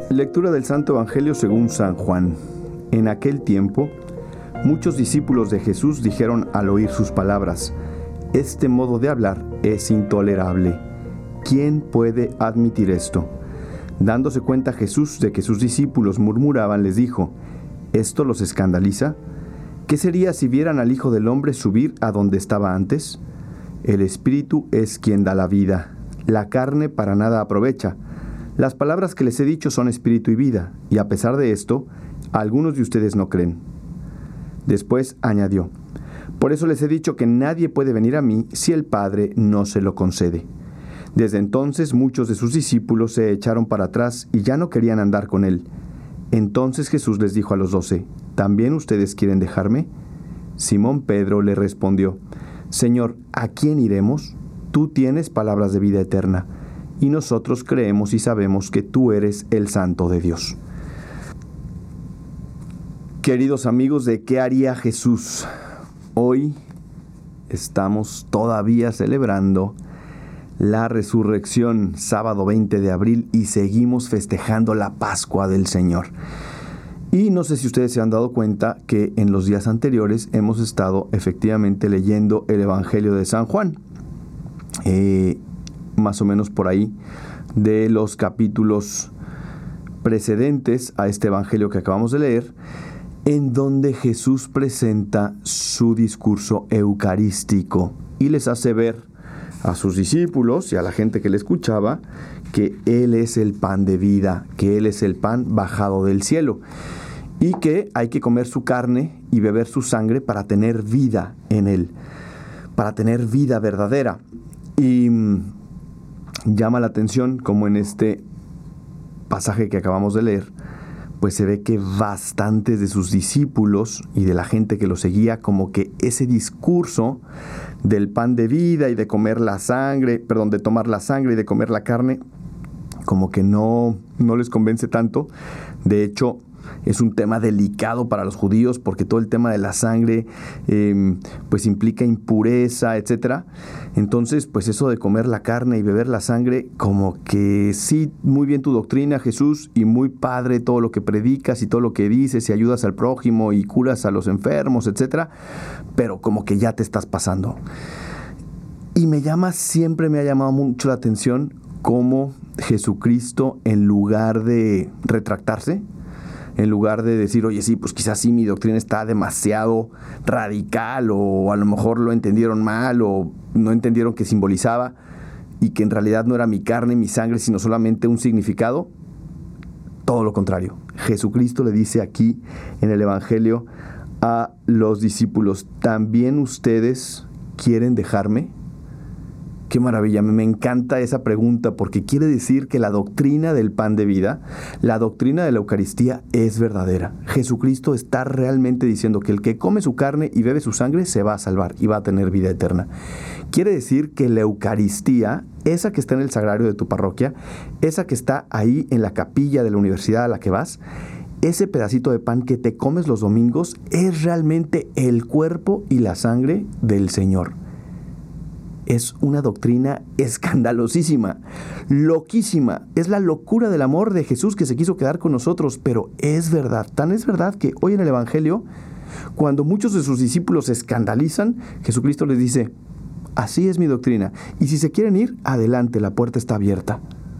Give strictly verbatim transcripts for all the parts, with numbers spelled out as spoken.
Lectura del Santo Evangelio según San Juan. En aquel tiempo, muchos discípulos de Jesús dijeron al oír sus palabras: «Este modo de hablar es intolerable. ¿Quién puede admitir esto?». Dándose cuenta Jesús de que sus discípulos murmuraban, les dijo: ¿esto los escandaliza? ¿Qué sería si vieran al Hijo del Hombre subir a donde estaba antes? El Espíritu es quien da la vida. La carne para nada aprovecha. Las palabras que les he dicho son espíritu y vida, y a pesar de esto, algunos de ustedes no creen. Después añadió: por eso les he dicho que nadie puede venir a mí si el Padre no se lo concede. Desde entonces muchos de sus discípulos se echaron para atrás y ya no querían andar con él. Entonces Jesús les dijo a los doce: ¿también ustedes quieren dejarme? Simón Pedro le respondió: Señor, ¿a quién iremos? Tú tienes palabras de vida eterna, y nosotros creemos y sabemos que tú eres el Santo de Dios. Queridos amigos de ¿Qué haría Jesús? Hoy estamos todavía celebrando la resurrección, sábado veinte de abril, y seguimos festejando la Pascua del Señor. Y no sé si ustedes se han dado cuenta que en los días anteriores hemos estado efectivamente leyendo el Evangelio de San Juan. Eh, más o menos por ahí de los capítulos precedentes a este Evangelio que acabamos de leer, en donde Jesús presenta su discurso eucarístico y les hace ver a sus discípulos y a la gente que le escuchaba que Él es el pan de vida, que Él es el pan bajado del cielo y que hay que comer su carne y beber su sangre para tener vida en Él, para tener vida verdadera. Y llama la atención como en este pasaje que acabamos de leer, pues se ve que bastantes de sus discípulos y de la gente que lo seguía, como que ese discurso del pan de vida y de comer la sangre, perdón, de tomar la sangre y de comer la carne, como que no, no les convence tanto. De hecho, es un tema delicado para los judíos porque todo el tema de la sangre eh, pues implica impureza, etcétera. Entonces, pues eso de comer la carne y beber la sangre, como que sí, muy bien tu doctrina, Jesús, y muy padre todo lo que predicas y todo lo que dices y ayudas al prójimo y curas a los enfermos, etcétera, pero como que ya te estás pasando. Y me llama, siempre me ha llamado mucho la atención cómo Jesucristo, en lugar de retractarse, en lugar de decir, oye, sí, pues quizás sí mi doctrina está demasiado radical, o a lo mejor lo entendieron mal, o no entendieron qué simbolizaba, y que en realidad no era mi carne, mi sangre, sino solamente un significado. Todo lo contrario. Jesucristo le dice aquí en el Evangelio a los discípulos: ¿también ustedes quieren dejarme? Qué maravilla, me encanta esa pregunta porque quiere decir que la doctrina del pan de vida, la doctrina de la Eucaristía es verdadera. Jesucristo está realmente diciendo que el que come su carne y bebe su sangre se va a salvar y va a tener vida eterna. Quiere decir que la Eucaristía, esa que está en el sagrario de tu parroquia, esa que está ahí en la capilla de la universidad a la que vas, ese pedacito de pan que te comes los domingos es realmente el cuerpo y la sangre del Señor. Es una doctrina escandalosísima, loquísima. Es la locura del amor de Jesús que se quiso quedar con nosotros, pero es verdad. Tan es verdad que hoy en el Evangelio, cuando muchos de sus discípulos se escandalizan, Jesucristo les dice: así es mi doctrina. Y si se quieren ir, adelante, la puerta está abierta.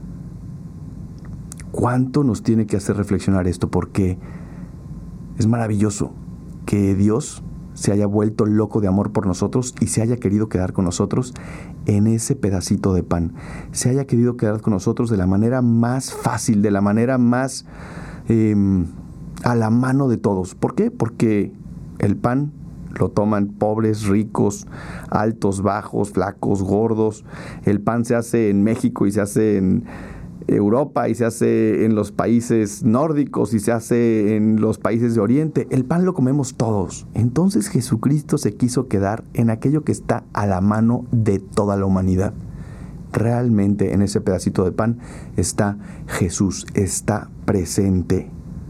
¿Cuánto nos tiene que hacer reflexionar esto? Porque es maravilloso que Dios se haya vuelto loco de amor por nosotros y se haya querido quedar con nosotros en ese pedacito de pan. Se haya querido quedar con nosotros de la manera más fácil, de la manera más eh, a la mano de todos. ¿Por qué? Porque el pan lo toman pobres, ricos, altos, bajos, flacos, gordos. El pan se hace en México y se hace en Europa y se hace en los países nórdicos y se hace en los países de Oriente. El pan lo comemos todos. Entonces Jesucristo se quiso quedar en aquello que está a la mano de toda la humanidad. Realmente en ese pedacito de pan está Jesús, está presente.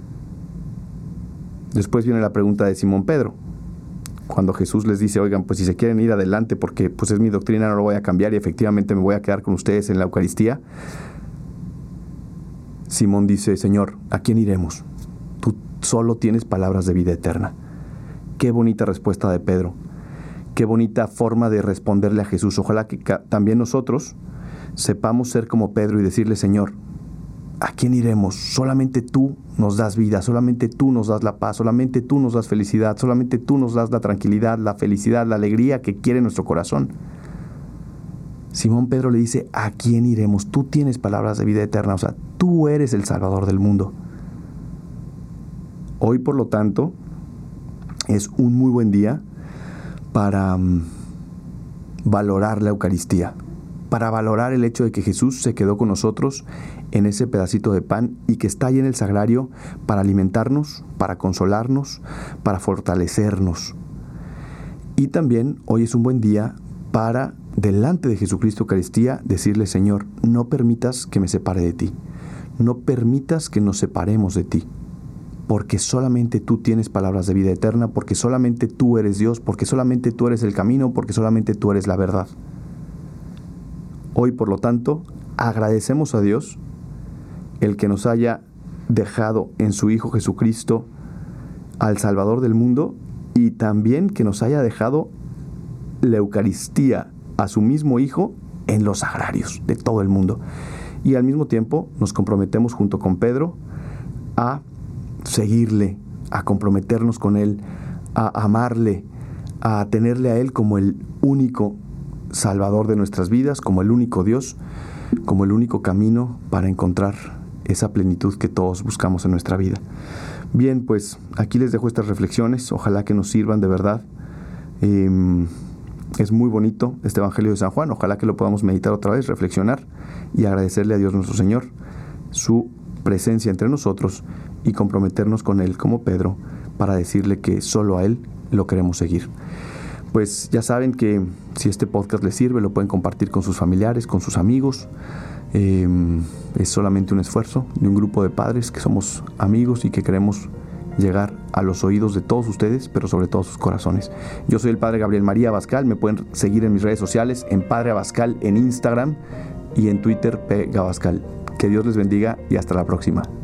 Después viene la pregunta de Simón Pedro. Cuando Jesús les dice: oigan, pues si se quieren ir adelante porque pues es mi doctrina, no lo voy a cambiar y efectivamente me voy a quedar con ustedes en la Eucaristía. Simón dice, Señor, ¿a quién iremos? Tú solo tienes palabras de vida eterna. Qué bonita respuesta de Pedro. Qué bonita forma de responderle a Jesús. Ojalá que ca- también nosotros sepamos ser como Pedro y decirle, Señor, ¿a quién iremos? Solamente tú nos das vida, solamente tú nos das la paz, solamente tú nos das felicidad, solamente tú nos das la tranquilidad, la felicidad, la alegría que quiere nuestro corazón. Simón Pedro le dice, ¿a quién iremos? Tú tienes palabras de vida eterna, o sea, tú eres el Salvador del mundo. Hoy, por lo tanto, es un muy buen día para um, valorar la Eucaristía, para valorar el hecho de que Jesús se quedó con nosotros en ese pedacito de pan y que está ahí en el sagrario para alimentarnos, para consolarnos, para fortalecernos. Y también hoy es un buen día para, delante de Jesucristo Eucaristía, decirle, Señor, no permitas que me separe de ti, no permitas que nos separemos de ti, porque solamente tú tienes palabras de vida eterna, porque solamente tú eres Dios, porque solamente tú eres el camino, porque solamente tú eres la verdad. Hoy, por lo tanto, agradecemos a Dios el que nos haya dejado en su Hijo Jesucristo al Salvador del mundo y también que nos haya dejado la Eucaristía a su mismo Hijo en los sagrarios de todo el mundo. Y al mismo tiempo nos comprometemos junto con Pedro a seguirle, a comprometernos con Él, a amarle, a tenerle a Él como el único Salvador de nuestras vidas, como el único Dios, como el único camino para encontrar esa plenitud que todos buscamos en nuestra vida. Bien, pues aquí les dejo estas reflexiones, ojalá que nos sirvan de verdad. Eh, es muy bonito este Evangelio de San Juan, ojalá que lo podamos meditar otra vez, reflexionar y agradecerle a Dios nuestro Señor su presencia entre nosotros y comprometernos con Él como Pedro para decirle que solo a Él lo queremos seguir. Pues ya saben que si este podcast les sirve, lo pueden compartir con sus familiares, con sus amigos. Eh, es solamente un esfuerzo de un grupo de padres que somos amigos y que queremos llegar a los oídos de todos ustedes, pero sobre todo sus corazones. Yo soy el Padre Gabriel María Abascal, me pueden seguir en mis redes sociales, en Padre Abascal en Instagram y en Twitter P Gabascal. Que Dios les bendiga y hasta la próxima.